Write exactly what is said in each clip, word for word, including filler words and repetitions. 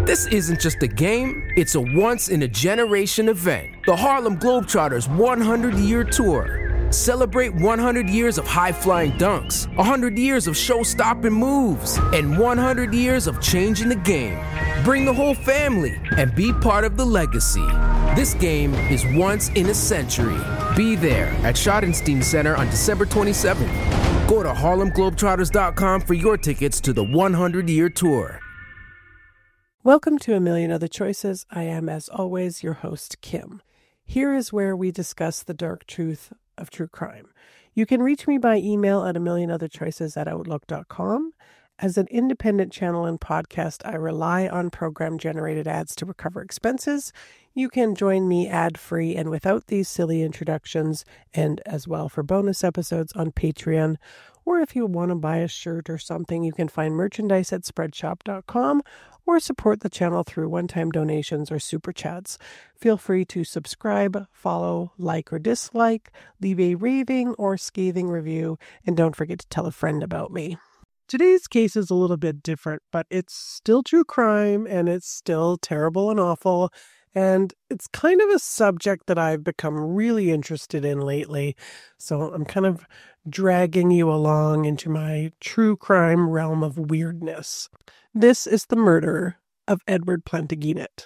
This isn't just a game, it's a once-in-a-generation event. The Harlem Globetrotters one hundred year Tour. Celebrate one hundred years of high-flying dunks, one hundred years of show-stopping moves, and one hundred years of changing the game. Bring the whole family and be part of the legacy. This game is once in a century. Be there at Schottenstein Center on December twenty-seventh. Go to Harlem Globetrotters dot com for your tickets to the one hundred year Tour. Welcome to A Million Other Choices. I am, as always, your host, Kim. Here is where we discuss the dark truth of true crime. You can reach me by email at a million other choices at outlook dot com. As an independent channel and podcast, I rely on program-generated ads to recover expenses. You can join me ad-free and without these silly introductions, and as well for bonus episodes on Patreon. Or if you want to buy a shirt or something, you can find merchandise at spreadshop dot com or support the channel through one-time donations or super chats. Feel free to subscribe, follow, like or dislike, leave a raving or scathing review, and don't forget to tell a friend about me. Today's case is a little bit different, but it's still true crime and it's still terrible and awful. And it's kind of a subject that I've become really interested in lately. So I'm kind of dragging you along into my true crime realm of weirdness. This is the murder of Edward Plantagenet.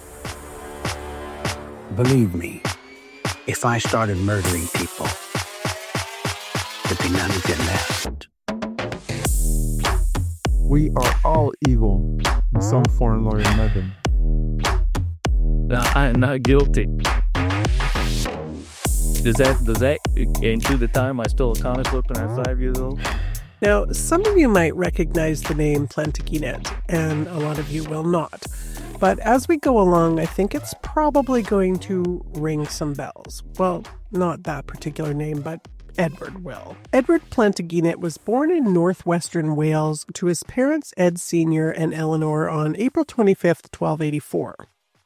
Believe me, if I started murdering people, there'd be none of you left. We are all evil in some form or another. I am not guilty. Does that does that include the time I stole a comic book when I was five years old? Now, some of you might recognize the name Plantagenet, and a lot of you will not. But as we go along, I think it's probably going to ring some bells. Well, not that particular name, but Edward will. Edward Plantagenet was born in northwestern Wales to his parents Ed Senior and Eleanor on April twenty-fifth, twelve eighty-four.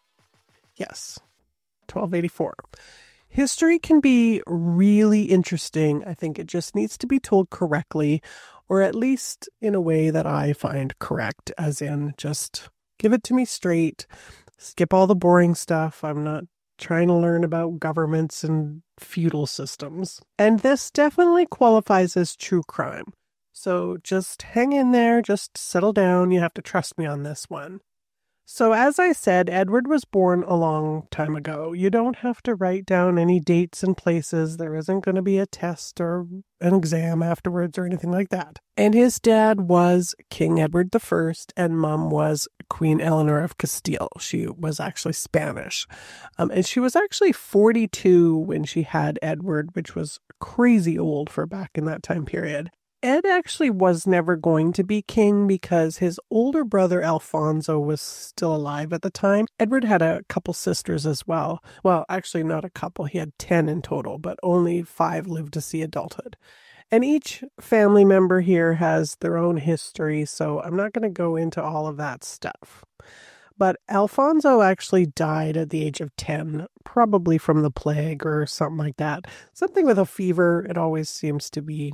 Yes, twelve eighty-four. History can be really interesting. I think it just needs to be told correctly, or at least in a way that I find correct, as in just give it to me straight, skip all the boring stuff. I'm not trying to learn about governments and feudal systems. And this definitely qualifies as true crime. So just hang in there, just settle down. You have to trust me on this one. So as I said, Edward was born a long time ago. You don't have to write down any dates and places. There isn't going to be a test or an exam afterwards or anything like that. And his dad was King Edward the First, and mom was Queen Eleanor of Castile. She was actually Spanish. Um, and she was actually forty-two when she had Edward, which was crazy old for back in that time period. Ed actually was never going to be king because his older brother Alfonso was still alive at the time. Edward had a couple sisters as well. Well, actually not a couple. He had ten in total, but only five lived to see adulthood. And each family member here has their own history, so I'm not going to go into all of that stuff. But Alfonso actually died at the age of ten, probably from the plague or something like that. Something with a fever. It always seems to be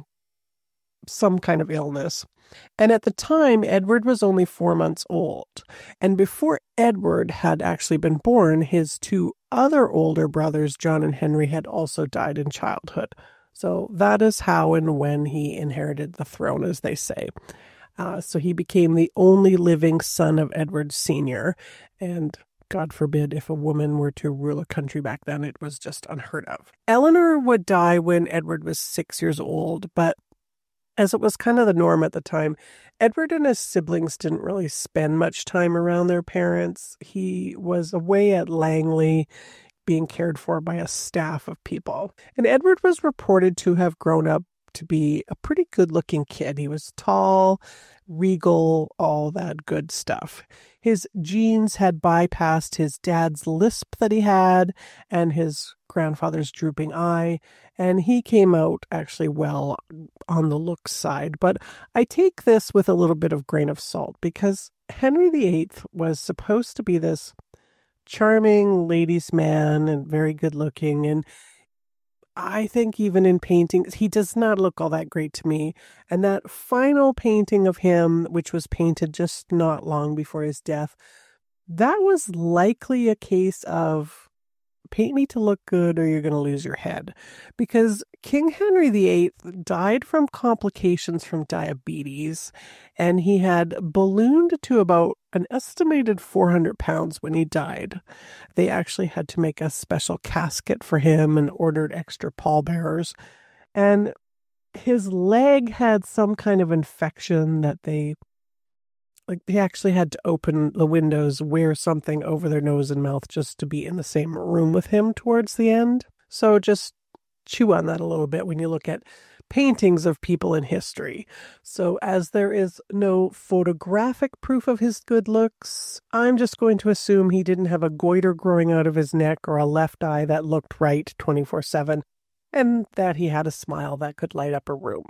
some kind of illness. And at the time, Edward was only four months old. And before Edward had actually been born, his two other older brothers, John and Henry, had also died in childhood. So that is how and when he inherited the throne, as they say. Uh, so he became the only living son of Edward Senior And God forbid, if a woman were to rule a country back then, it was just unheard of. Eleanor would die when Edward was six years old, but as it was kind of the norm at the time, Edward and his siblings didn't really spend much time around their parents. He was away at Langley, being cared for by a staff of people. And Edward was reported to have grown up to be a pretty good-looking kid. He was tall, regal, all that good stuff. His genes had bypassed his dad's lisp that he had and his grandfather's drooping eye, and he came out actually well on the looks side. But I take this with a little bit of grain of salt because Henry the Eighth was supposed to be this charming ladies' man and very good looking, and I think even in paintings, he does not look all that great to me. And that final painting of him, which was painted just not long before his death, that was likely a case of paint me to look good or you're going to lose your head, because King Henry the Eighth died from complications from diabetes, and he had ballooned to about an estimated four hundred pounds when he died. They actually had to make a special casket for him and ordered extra pallbearers, and his leg had some kind of infection that they Like they actually had to open the windows, wear something over their nose and mouth just to be in the same room with him towards the end. So just chew on that a little bit when you look at paintings of people in history. So as there is no photographic proof of his good looks, I'm just going to assume he didn't have a goiter growing out of his neck or a left eye that looked right twenty-four seven, and that he had a smile that could light up a room.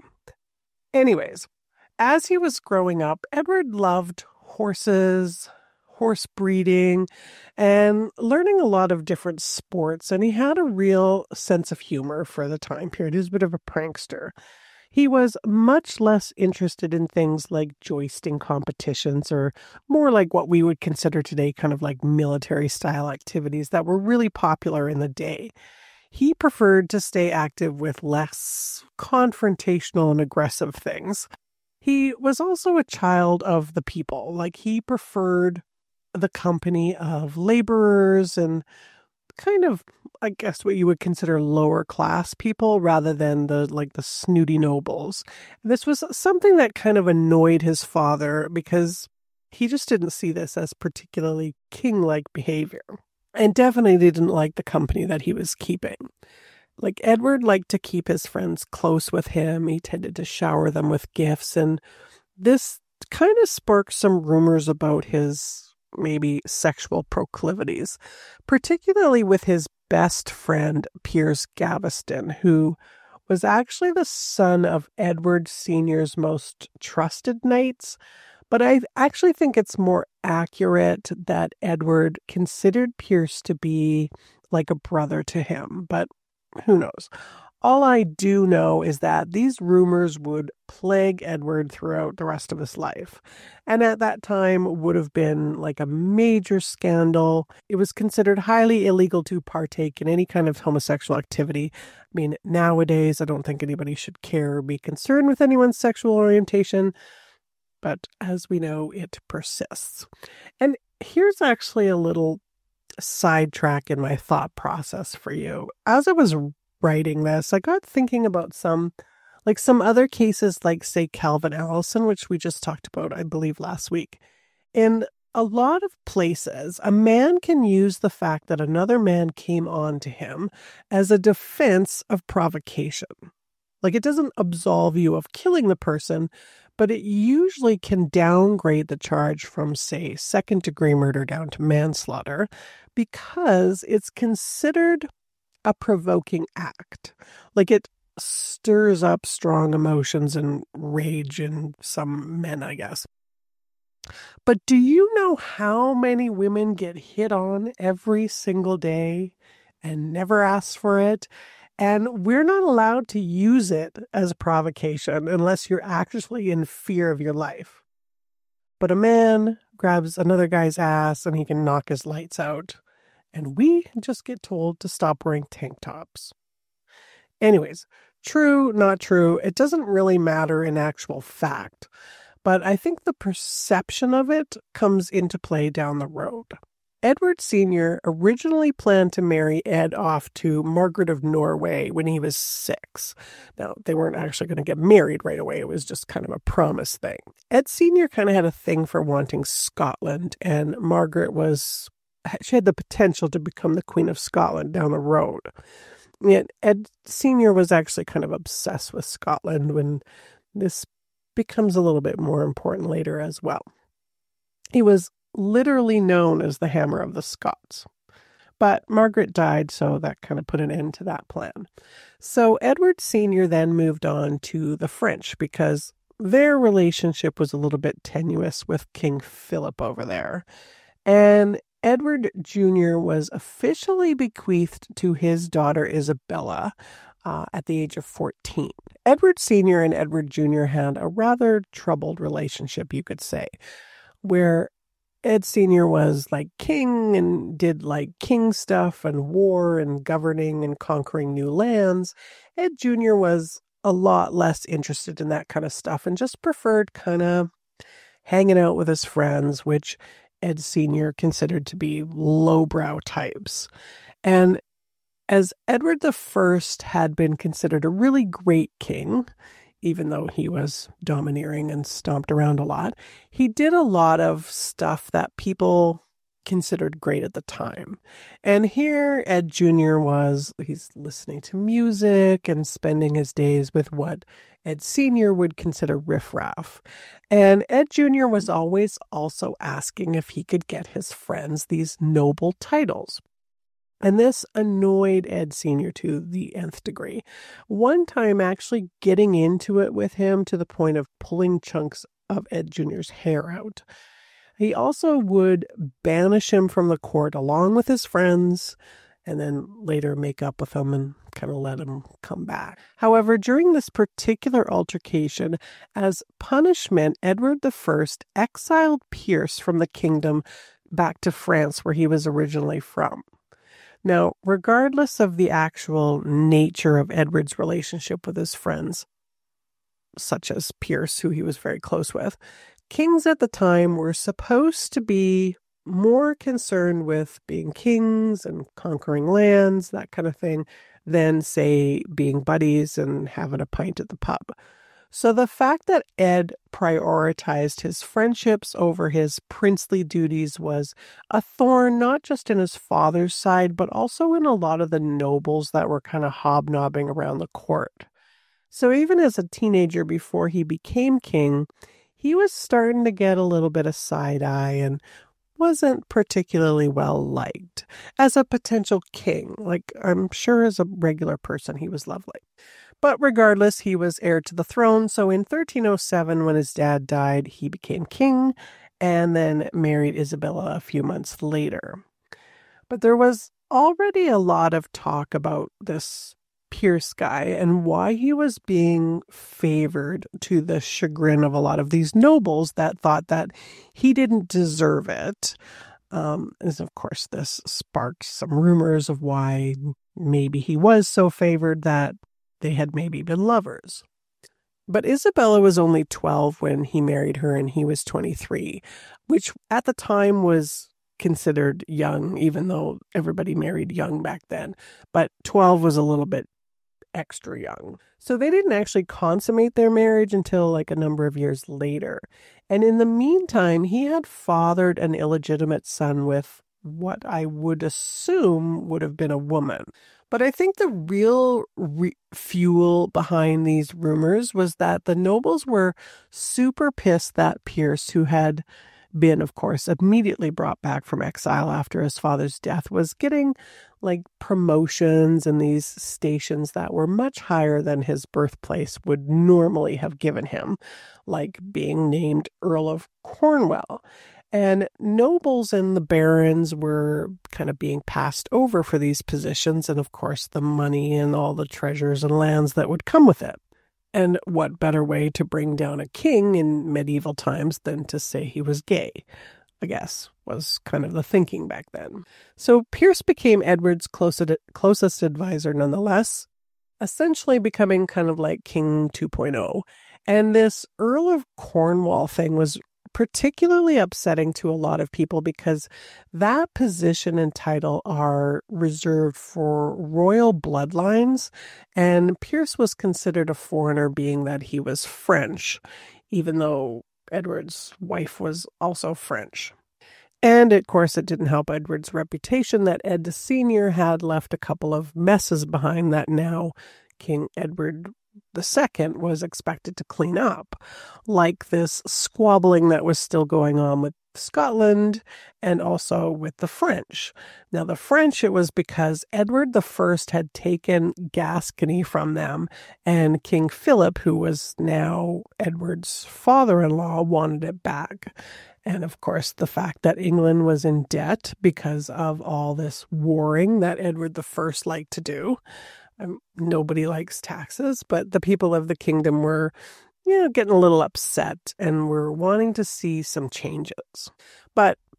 Anyways, as he was growing up, Edward loved horses, horse breeding, and learning a lot of different sports, and he had a real sense of humor for the time period. He was a bit of a prankster. He was much less interested in things like joisting competitions, or more like what we would consider today kind of like military-style activities that were really popular in the day. He preferred to stay active with less confrontational and aggressive things. He was also a child of the people. Like, he preferred the company of laborers and kind of, I guess, what you would consider lower class people rather than the like the snooty nobles. This was something that kind of annoyed his father because he just didn't see this as particularly king-like behavior, and definitely didn't like the company that he was keeping. Like, Edward liked to keep his friends close with him. He tended to shower them with gifts, and this kind of sparked some rumors about his maybe sexual proclivities, particularly with his best friend, Piers Gaveston, who was actually the son of Edward Senior's most trusted knights. But I actually think it's more accurate that Edward considered Piers to be like a brother to him, but who knows? All I do know is that these rumors would plague Edward throughout the rest of his life. And at that time would have been like a major scandal. It was considered highly illegal to partake in any kind of homosexual activity. I mean, nowadays, I don't think anybody should care or be concerned with anyone's sexual orientation. But as we know, it persists. And here's actually a little sidetrack in my thought process for you. As I was writing this, I got thinking about some, like some other cases, like say Calvin Allison, which we just talked about, I believe, last week. In a lot of places, a man can use the fact that another man came on to him as a defense of provocation. Like, it doesn't absolve you of killing the person, but it usually can downgrade the charge from, say, second-degree murder down to manslaughter, because it's considered a provoking act. Like, it stirs up strong emotions and rage in some men, I guess. But do you know how many women get hit on every single day and never ask for it? And we're not allowed to use it as a provocation unless you're actually in fear of your life. But a man grabs another guy's ass and he can knock his lights out. And we just get told to stop wearing tank tops. Anyways, true, not true, it doesn't really matter in actual fact. But I think the perception of it comes into play down the road. Edward Senior originally planned to marry Ed off to Margaret of Norway when he was six. Now, they weren't actually going to get married right away. It was just kind of a promise thing. Ed Senior kind of had a thing for wanting Scotland, and Margaret was, she had the potential to become the Queen of Scotland down the road. Yet Ed Senior was actually kind of obsessed with Scotland, when this becomes a little bit more important later as well. He was literally known as the Hammer of the Scots. But Margaret died, so that kind of put an end to that plan. So Edward Senior then moved on to the French, because their relationship was a little bit tenuous with King Philip over there. And Edward Junior was officially bequeathed to his daughter Isabella uh, at the age of fourteen. Edward Senior and Edward Junior had a rather troubled relationship, you could say, where Ed Senior was like king and did like king stuff and war and governing and conquering new lands. Ed Junior was a lot less interested in that kind of stuff and just preferred kind of hanging out with his friends, which Ed Senior considered to be lowbrow types. And as Edward the First had been considered a really great king, even though he was domineering and stomped around a lot, he did a lot of stuff that people considered great at the time. And here Ed Junior was, he's listening to music and spending his days with what Ed Senior would consider riffraff. And Ed Junior was always also asking if he could get his friends these noble titles. And this annoyed Ed Senior to the nth degree. One time actually getting into it with him to the point of pulling chunks of Ed Junior's hair out. He also would banish him from the court along with his friends, and then later make up with him and kind of let him come back. However, during this particular altercation, as punishment, Edward the First exiled Pierce from the kingdom back to France, where he was originally from. Now, regardless of the actual nature of Edward's relationship with his friends, such as Pierce, who he was very close with, kings at the time were supposed to be more concerned with being kings and conquering lands, that kind of thing, than, say, being buddies and having a pint at the pub. So the fact that Ed prioritized his friendships over his princely duties was a thorn not just in his father's side, but also in a lot of the nobles that were kind of hobnobbing around the court. So even as a teenager before he became king, he was starting to get a little bit of side-eye and wasn't particularly well liked as a potential king. Like, I'm sure as a regular person, he was lovely. But regardless, he was heir to the throne. So in thirteen oh seven, when his dad died, he became king and then married Isabella a few months later. But there was already a lot of talk about this Pierce guy and why he was being favored to the chagrin of a lot of these nobles that thought that he didn't deserve it. Um, and of course, this sparked some rumors of why maybe he was so favored that they had maybe been lovers. But Isabella was only twelve when he married her, and he was twenty-three, which at the time was considered young, even though everybody married young back then. But twelve was a little bit extra young. So they didn't actually consummate their marriage until like a number of years later. And in the meantime, he had fathered an illegitimate son with what I would assume would have been a woman. But I think the real re- fuel behind these rumors was that the nobles were super pissed that Pierce, who had been, of course, immediately brought back from exile after his father's death, was getting like promotions in these stations that were much higher than his birthplace would normally have given him, like being named Earl of Cornwall. And nobles and the barons were kind of being passed over for these positions, and of course the money and all the treasures and lands that would come with it. And what better way to bring down a king in medieval times than to say he was gay, I guess, was kind of the thinking back then. So Pierce became Edward's closest, closest advisor nonetheless, essentially becoming kind of like King two point oh. And this Earl of Cornwall thing was particularly upsetting to a lot of people because that position and title are reserved for royal bloodlines, and Pierce was considered a foreigner, being that he was French, even though Edward's wife was also French. And of course, it didn't help Edward's reputation that Ed Senior had left a couple of messes behind that now King Edward the Second was expected to clean up, like this squabbling that was still going on with Scotland and also with the French. Now, the French, it was because Edward the First had taken Gascony from them, and King Philip, who was now Edward's father-in-law, wanted it back. And of course, the fact that England was in debt because of all this warring that Edward the First liked to do. Um, nobody likes taxes, but the people of the kingdom were, you know, getting a little upset and were wanting to see some changes. But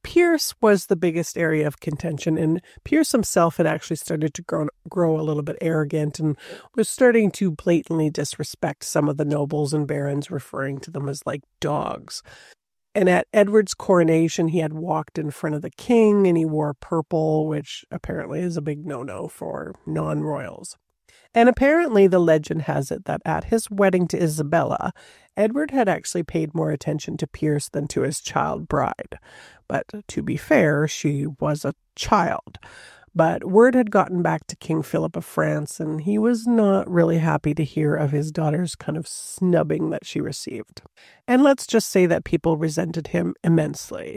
Piers was the biggest area of contention, and Piers himself had actually started to grow, grow a little bit arrogant and was starting to blatantly disrespect some of the nobles and barons, referring to them as like dogs. And at Edward's coronation, he had walked in front of the king and he wore purple, which apparently is a big no-no for non-royals. And apparently the legend has it that at his wedding to Isabella, Edward had actually paid more attention to Piers than to his child bride. But to be fair, she was a child. But word had gotten back to King Philip of France, and he was not really happy to hear of his daughter's kind of snubbing that she received. And let's just say that people resented him immensely.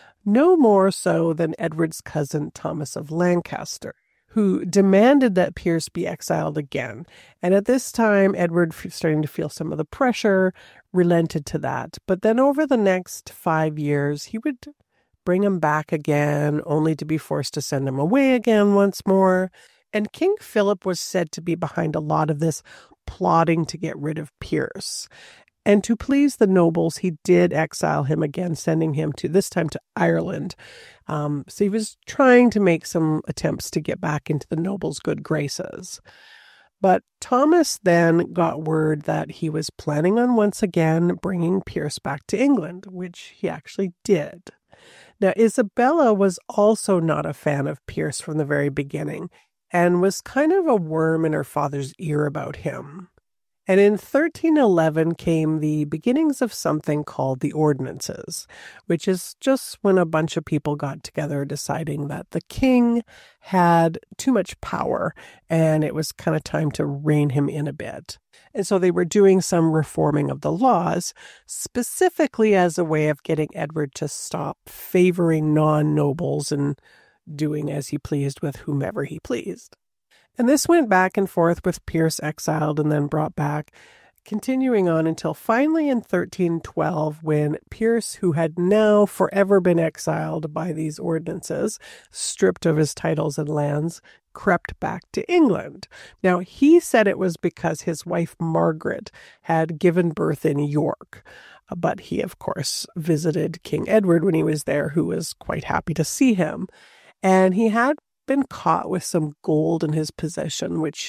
No more so than Edward's cousin Thomas of Lancaster, who demanded that Piers be exiled again. And at this time, Edward, starting to feel some of the pressure, relented to that. But then over the next five years, he would bring him back again, only to be forced to send him away again once more. And King Philip was said to be behind a lot of this plotting to get rid of Piers. And to please the nobles, he did exile him again, sending him to, this time to Ireland. Um, so he was trying to make some attempts to get back into the nobles' good graces. But Thomas then got word that he was planning on once again bringing Piers back to England, which he actually did. Now, Isabella was also not a fan of Piers from the very beginning and was kind of a worm in her father's ear about him. And in thirteen eleven came the beginnings of something called the Ordinances, which is just when a bunch of people got together deciding that the king had too much power and it was kind of time to rein him in a bit. And so they were doing some reforming of the laws, specifically as a way of getting Edward to stop favoring non-nobles and doing as he pleased with whomever he pleased. And this went back and forth with Piers exiled and then brought back, continuing on until finally in thirteen twelve, when Piers, who had now forever been exiled by these ordinances, stripped of his titles and lands, crept back to England. Now, he said it was because his wife Margaret had given birth in York. But he, of course, visited King Edward when he was there, who was quite happy to see him. And he had been caught with some gold in his possession, which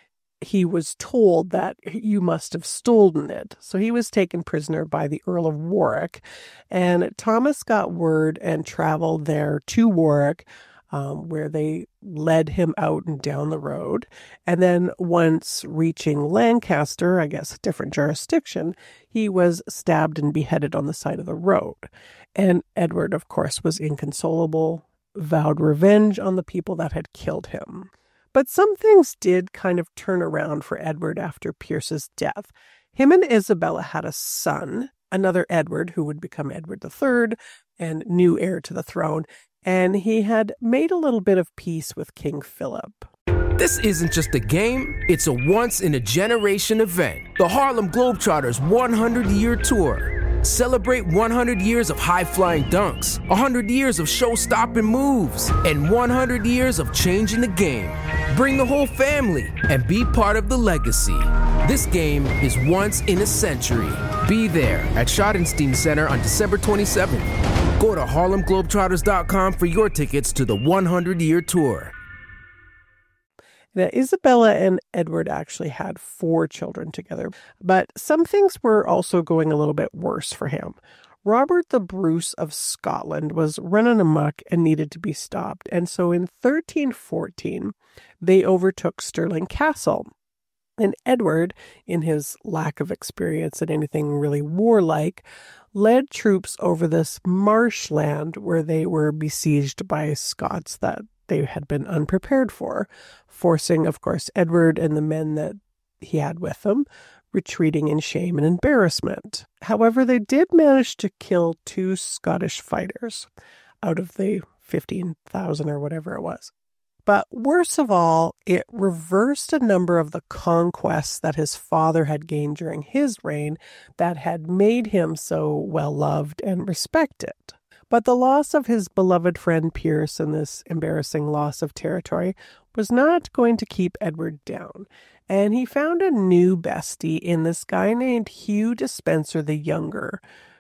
he was told that you must have stolen it. So he was taken prisoner by the Earl of Warwick, and Thomas got word and traveled there to Warwick, um, where they led him out and down the road. And then once reaching Lancaster, I guess a different jurisdiction, he was stabbed and beheaded on the side of the road. And Edward, of course, was inconsolable, vowed revenge on the people that had killed him. But some things did kind of turn around for Edward after Piers's death. Him and Isabella had a son, another Edward, who would become Edward the Third and new heir to the throne, and he had made a little bit of peace with King Philip. This isn't just a game, it's a once-in-a-generation event. The Harlem Globetrotters one hundred year Tour. Celebrate one hundred years of high-flying dunks, one hundred years of show-stopping moves, and one hundred years of changing the game. Bring the whole family and be part of the legacy. This game is once in a century. Be there at Schottenstein Center on December twenty-seventh. Go to Harlem Globetrotters dot com for your tickets to the one hundred year Tour. Now, Isabella and Edward actually had four children together, but some things were also going a little bit worse for him. Robert the Bruce of Scotland was running amok and needed to be stopped, and so in thirteen fourteen, they overtook Stirling Castle. And Edward, in his lack of experience in anything really warlike, led troops over this marshland where they were besieged by Scots that they had been unprepared for, forcing, of course, Edward and the men that he had with him retreating in shame and embarrassment. However, they did manage to kill two Scottish fighters out of the fifteen thousand or whatever it was. But worse of all, it reversed a number of the conquests that his father had gained during his reign that had made him so well loved and respected. But the loss of his beloved friend Piers and this embarrassing loss of territory was not going to keep Edward down. And he found a new bestie in this guy named Hugh Despenser the Younger,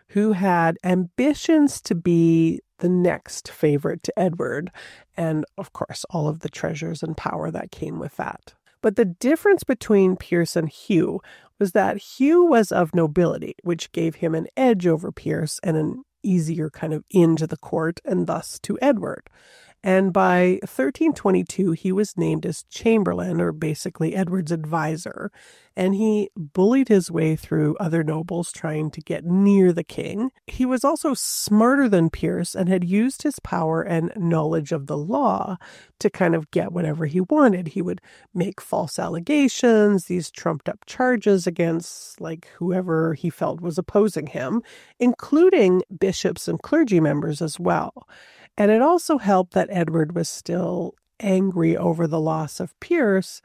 who had ambitions to be the next favorite to Edward, and of course, all of the treasures and power that came with that. But the difference between Pierce and Hugh was that Hugh was of nobility, which gave him an edge over Pierce and an easier kind of into the court and thus to Edward. And by thirteen twenty-two, he was named as Chamberlain, or basically Edward's advisor, and he bullied his way through other nobles trying to get near the king. He was also smarter than Pierce and had used his power and knowledge of the law to kind of get whatever he wanted. He would make false allegations, these trumped up charges against like whoever he felt was opposing him, including bishops and clergy members as well. And it also helped that Edward was still angry over the loss of Pierce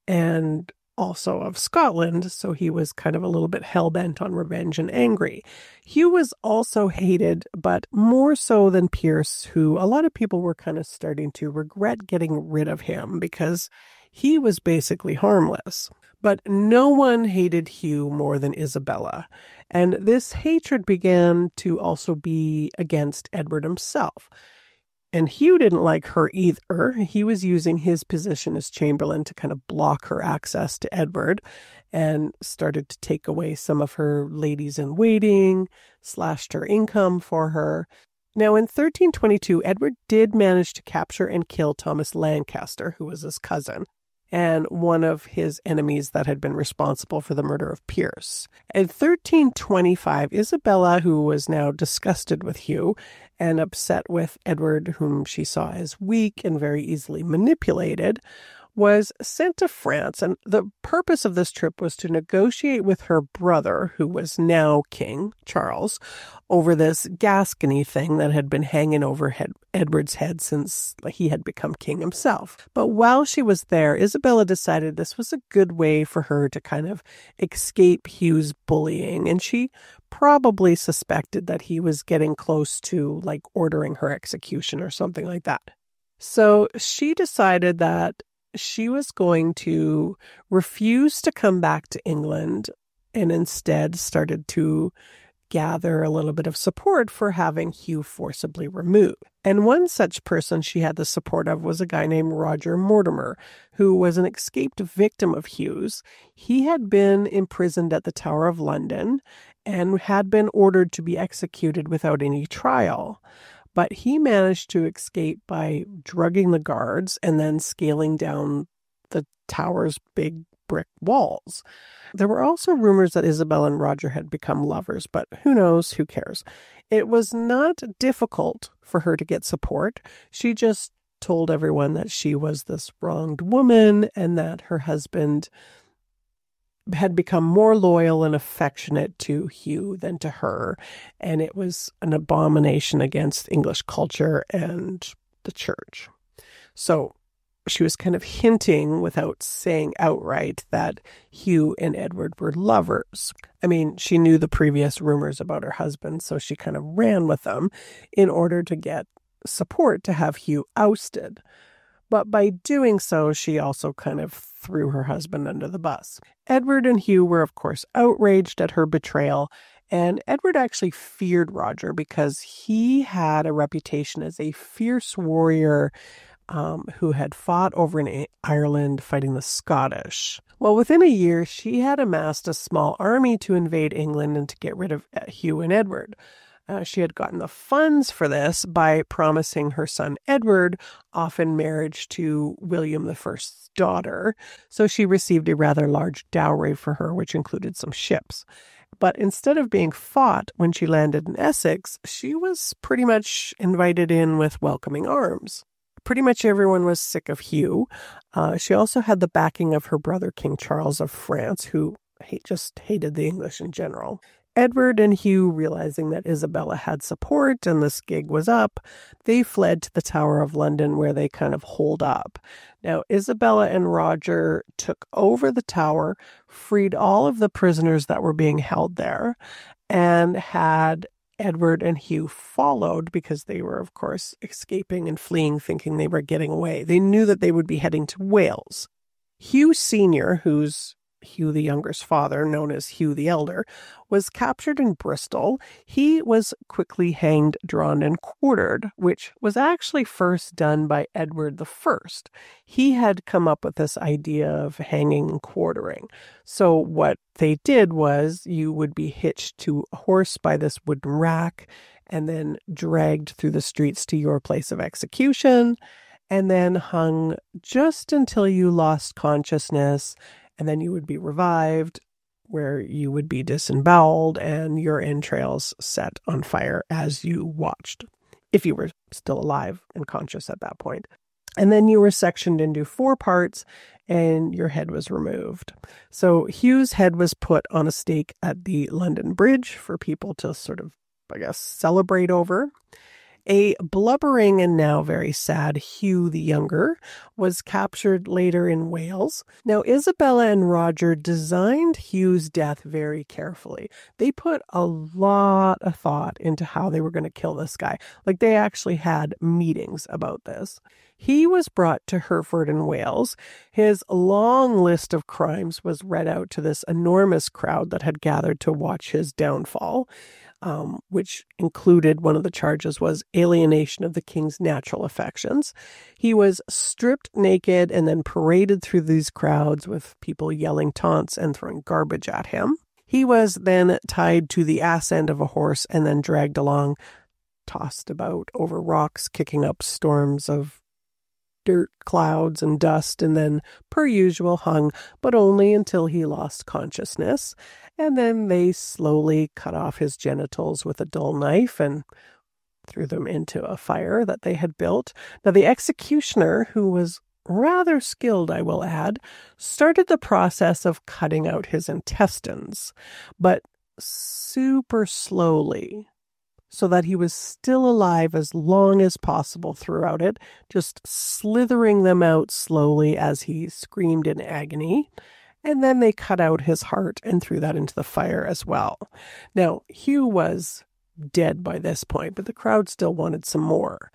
and also of Scotland, so he was kind of a little bit hell-bent on revenge and angry. Hugh was also hated, but more so than Pierce, who a lot of people were kind of starting to regret getting rid of him because he was basically harmless. But no one hated Hugh more than Isabella, and this hatred began to also be against Edward himself. And Hugh didn't like her either. He was using his position as Chamberlain to kind of block her access to Edward and started to take away some of her ladies-in-waiting, slashed her income for her. Now, in thirteen twenty-two, Edward did manage to capture and kill Thomas Lancaster, who was his cousin, and one of his enemies that had been responsible for the murder of Pierce. In thirteen twenty-five, Isabella, who was now disgusted with Hugh and upset with Edward, whom she saw as weak and very easily manipulated, was sent to France. And the purpose of this trip was to negotiate with her brother, who was now King Charles, over this Gascony thing that had been hanging over head, Edward's head since he had become king himself. But while she was there, Isabella decided this was a good way for her to kind of escape Hugh's bullying, and she probably suspected that he was getting close to like ordering her execution or something like that. So she decided that she was going to refuse to come back to England and instead started to gather a little bit of support for having Hugh forcibly removed. And one such person she had the support of was a guy named Roger Mortimer, who was an escaped victim of Hugh's. He had been imprisoned at the Tower of London and had been ordered to be executed without any trial. But he managed to escape by drugging the guards and then scaling down the tower's big brick walls. There were also rumors that Isabella and Roger had become lovers, but who knows, who cares? It was not difficult for her to get support. She just told everyone that she was this wronged woman and that her husband had become more loyal and affectionate to Hugh than to her, and it was an abomination against English culture and the church. So she was kind of hinting without saying outright that Hugh and Edward were lovers. I mean, she knew the previous rumors about her husband, so she kind of ran with them in order to get support to have Hugh ousted. But by doing so, she also kind of threw her husband under the bus. Edward and Hugh were, of course, outraged at her betrayal, and Edward actually feared Roger because he had a reputation as a fierce warrior um, who had fought over in Ireland fighting the Scottish. Well, within a year, she had amassed a small army to invade England and to get rid of Hugh and Edward. Uh, she had gotten the funds for this by promising her son Edward off in marriage to William the First's daughter. So she received a rather large dowry for her, which included some ships. But instead of being fought when she landed in Essex, she was pretty much invited in with welcoming arms. Pretty much everyone was sick of Hugh. Uh, she also had the backing of her brother, King Charles of France, who hate, just hated the English in general. Edward and Hugh, realizing that Isabella had support and this gig was up, they fled to the Tower of London where they kind of holed up. Now, Isabella and Roger took over the tower, freed all of the prisoners that were being held there, and had Edward and Hugh followed because they were, of course, escaping and fleeing, thinking they were getting away. They knew that they would be heading to Wales. Hugh Senior, who's Hugh the Younger's father, known as Hugh the Elder, was captured in Bristol, he was quickly hanged, drawn, and quartered, which was actually first done by Edward the First. He had come up with this idea of hanging and quartering. So what they did was you would be hitched to a horse by this wooden rack and then dragged through the streets to your place of execution, and then hung just until you lost consciousness, and then you would be revived, where you would be disemboweled and your entrails set on fire as you watched, if you were still alive and conscious at that point. And then you were sectioned into four parts and your head was removed. So Hugh's head was put on a stake at the London Bridge for people to sort of, I guess, celebrate over. A blubbering and now very sad Hugh the Younger was captured later in Wales. Now, Isabella and Roger designed Hugh's death very carefully. They put a lot of thought into how they were going to kill this guy. Like, they actually had meetings about this. He was brought to Hereford in Wales. His long list of crimes was read out to this enormous crowd that had gathered to watch his downfall. Um, which included, one of the charges was alienation of the king's natural affections. He was stripped naked and then paraded through these crowds with people yelling taunts and throwing garbage at him. He was then tied to the ass end of a horse and then dragged along, tossed about over rocks, kicking up storms of dirt, clouds, and dust, and then, per usual, hung, but only until he lost consciousness. And then they slowly cut off his genitals with a dull knife and threw them into a fire that they had built. Now, the executioner, who was rather skilled, I will add, started the process of cutting out his intestines, but super slowly, so that he was still alive as long as possible throughout it, just slithering them out slowly as he screamed in agony. And then they cut out his heart and threw that into the fire as well. Now, Hugh was dead by this point, but the crowd still wanted some more.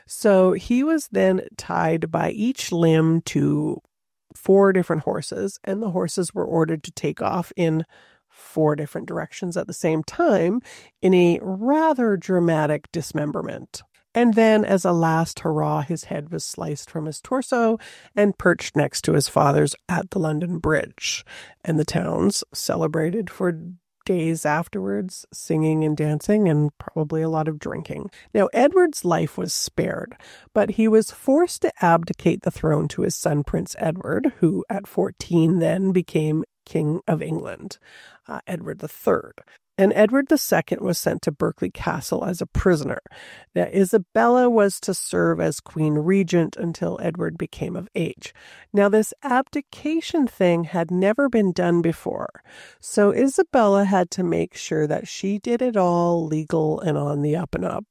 So he was then tied by each limb to four different horses, and the horses were ordered to take off in four different directions at the same time in a rather dramatic dismemberment. And then, as a last hurrah, his head was sliced from his torso and perched next to his father's at the London Bridge. And the towns celebrated for days afterwards, singing and dancing and probably a lot of drinking. Now, Edward's life was spared, but he was forced to abdicate the throne to his son, Prince Edward, who at fourteen then became King of England, uh, Edward the Third. And Edward the Second was sent to Berkeley Castle as a prisoner. Now, Isabella was to serve as Queen Regent until Edward became of age. Now, this abdication thing had never been done before, so Isabella had to make sure that she did it all legal and on the up and up.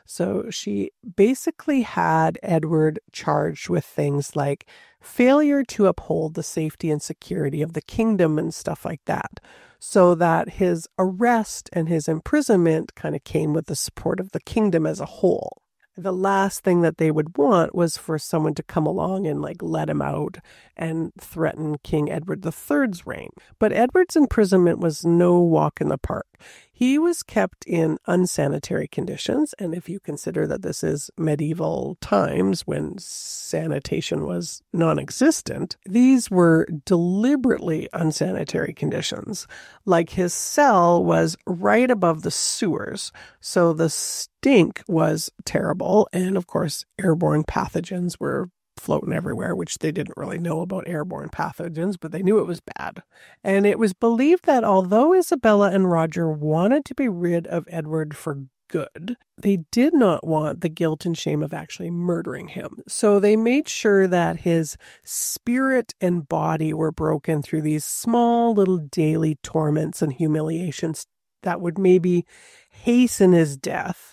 So she basically had Edward charged with things like failure to uphold the safety and security of the kingdom and stuff like that, so that his arrest and his imprisonment kind of came with the support of the kingdom as a whole. The last thing that they would want was for someone to come along and like let him out and threaten King Edward the Third's reign. But Edward's imprisonment was no walk in the park. He was kept in unsanitary conditions, and if you consider that this is medieval times when sanitation was non-existent, these were deliberately unsanitary conditions. Like, his cell was right above the sewers, so the stink was terrible, and of course airborne pathogens were floating everywhere, which they didn't really know about airborne pathogens, but they knew it was bad. And it was believed that although Isabella and Roger wanted to be rid of Edward for good, they did not want the guilt and shame of actually murdering him. So they made sure that his spirit and body were broken through these small little daily torments and humiliations that would maybe hasten his death,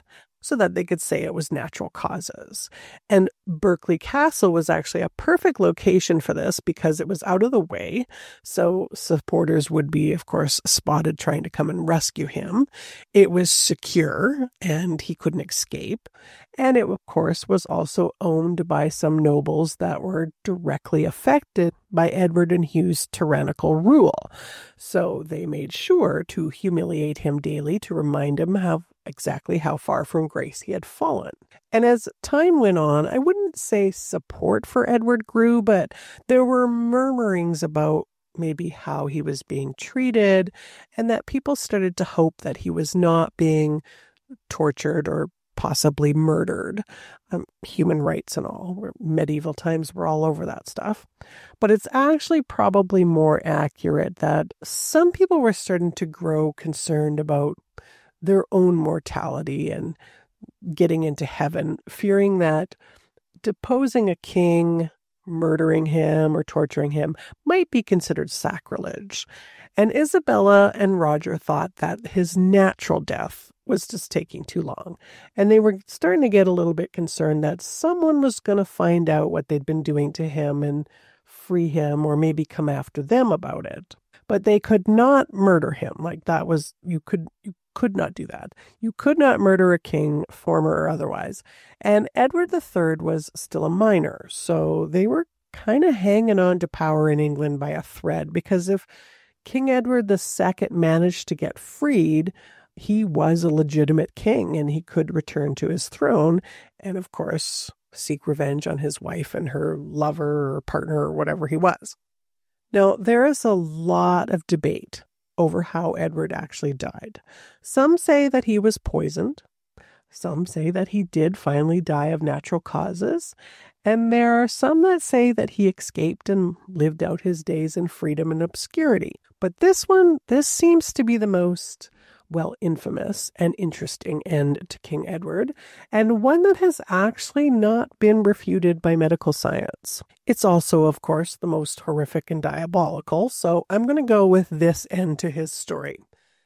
so that they could say it was natural causes. And Berkeley Castle was actually a perfect location for this because it was out of the way. So supporters would be, of course, spotted trying to come and rescue him. It was secure and he couldn't escape. And it, of course, was also owned by some nobles that were directly affected by Edward and Hugh's tyrannical rule. So they made sure to humiliate him daily to remind him how exactly how far from grace he had fallen. And as time went on, I wouldn't say support for Edward grew, but there were murmurings about maybe how he was being treated, and that people started to hope that he was not being tortured or possibly murdered. Um, human rights and all. Medieval times were all over that stuff. But it's actually probably more accurate that some people were starting to grow concerned about their own mortality and getting into heaven, fearing that deposing a king, murdering him or torturing him might be considered sacrilege. And Isabella and Roger thought that his natural death was just taking too long. And they were starting to get a little bit concerned that someone was going to find out what they'd been doing to him and free him or maybe come after them about it. But they could not murder him. Like that was, you could, you could not do that. You could not murder a king, former or otherwise. And Edward the Third was still a minor. So they were kind of hanging on to power in England by a thread, because if King Edward the Second managed to get freed, he was a legitimate king and he could return to his throne and, of course, seek revenge on his wife and her lover or partner or whatever he was. Now, there is a lot of debate over how Edward actually died. Some say that he was poisoned. Some say that he did finally die of natural causes. And there are some that say that he escaped and lived out his days in freedom and obscurity. But this one, this seems to be the most, well, infamous and interesting end to King Edward, and one that has actually not been refuted by medical science. It's also, of course, the most horrific and diabolical, so I'm going to go with this end to his story.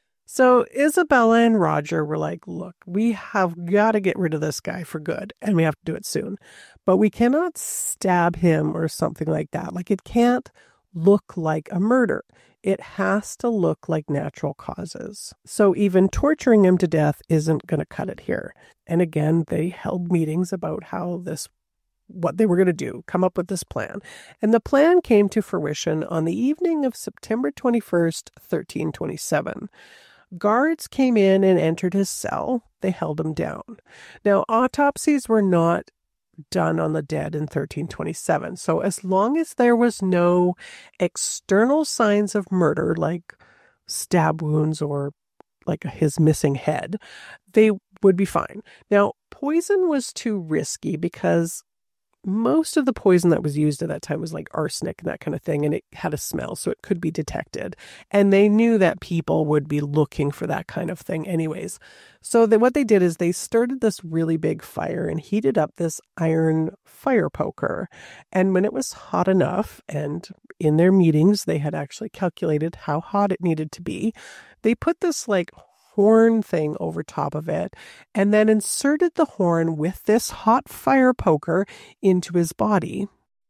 So Isabella and Roger were like, look, we have got to get rid of this guy for good, and we have to do it soon. But we cannot stab him or something like that. Like, it can't look like a murder. It has to look like natural causes. So even torturing him to death isn't going to cut it here. And again, they held meetings about how this, what they were going to do, come up with this plan. And the plan came to fruition on the evening of September twenty-first, thirteen twenty-seven. Guards came in and entered his cell. They held him down. Now, autopsies were not done on the dead in thirteen twenty-seven. So as long as there was no external signs of murder, like stab wounds or like his missing head, they would be fine. Now, poison was too risky because most of the poison that was used at that time was like arsenic and that kind of thing, and it had a smell, so it could be detected. And they knew that people would be looking for that kind of thing anyways. So that what they did is they started this really big fire and heated up this iron fire poker. And when it was hot enough, and in their meetings they had actually calculated how hot it needed to be, they put this like horn thing over top of it and then inserted the horn with this hot fire poker into his body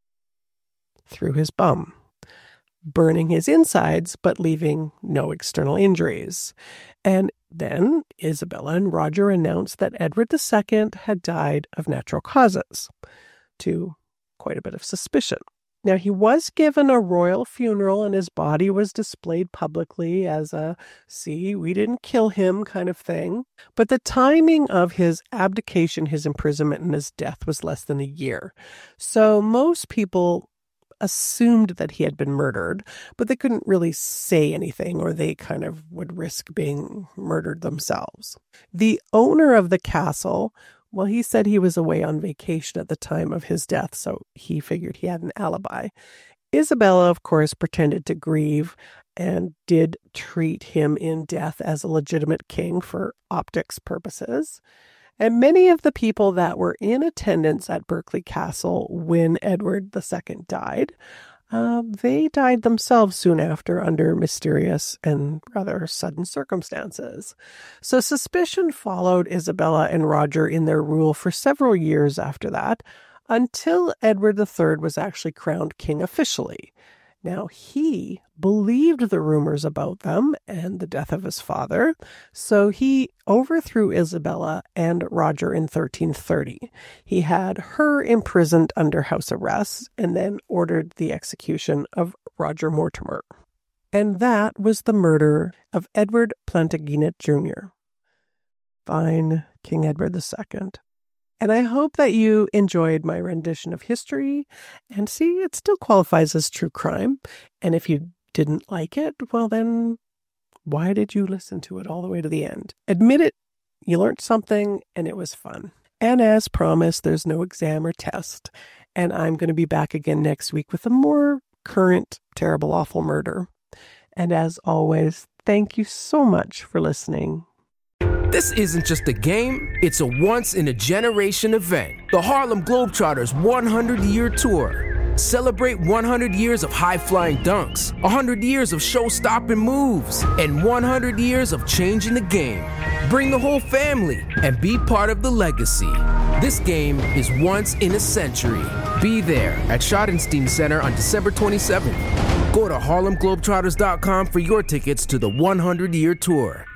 through his bum, burning his insides but leaving no external injuries. And then Isabella and Roger announced that Edward the Second had died of natural causes, to quite a bit of suspicion. Now, he was given a royal funeral and his body was displayed publicly as a, see, we didn't kill him kind of thing. But the timing of his abdication, his imprisonment, and his death was less than a year. So most people assumed that he had been murdered, but they couldn't really say anything, or they kind of would risk being murdered themselves. The owner of the castle, well, he said he was away on vacation at the time of his death, so he figured he had an alibi. Isabella, of course, pretended to grieve and did treat him in death as a legitimate king for optics purposes. And many of the people that were in attendance at Berkeley Castle when Edward the Second died Uh, they died themselves soon after under mysterious and rather sudden circumstances. So suspicion followed Isabella and Roger in their rule for several years after that, until Edward the Third was actually crowned king officially. Now, he believed the rumors about them and the death of his father, so he overthrew Isabella and Roger in thirteen thirty. He had her imprisoned under house arrest and then ordered the execution of Roger Mortimer. And that was the murder of Edward Plantagenet Junior Fine, King Edward the Second. And I hope that you enjoyed my rendition of history. And see, it still qualifies as true crime. And if you didn't like it, well then, why did you listen to it all the way to the end? Admit it, you learned something and it was fun. And as promised, there's no exam or test. And I'm going to be back again next week with a more current, terrible, awful murder. And as always, thank you so much for listening. This isn't just a game, it's a once-in-a-generation event. The Harlem Globetrotters one hundred year Tour. Celebrate one hundred years of high-flying dunks, one hundred years of show-stopping moves, and one hundred years of changing the game. Bring the whole family and be part of the legacy. This game is once in a century. Be there at Schottenstein Center on December twenty-seventh. Go to Harlem Globetrotters dot com for your tickets to the one hundred year Tour.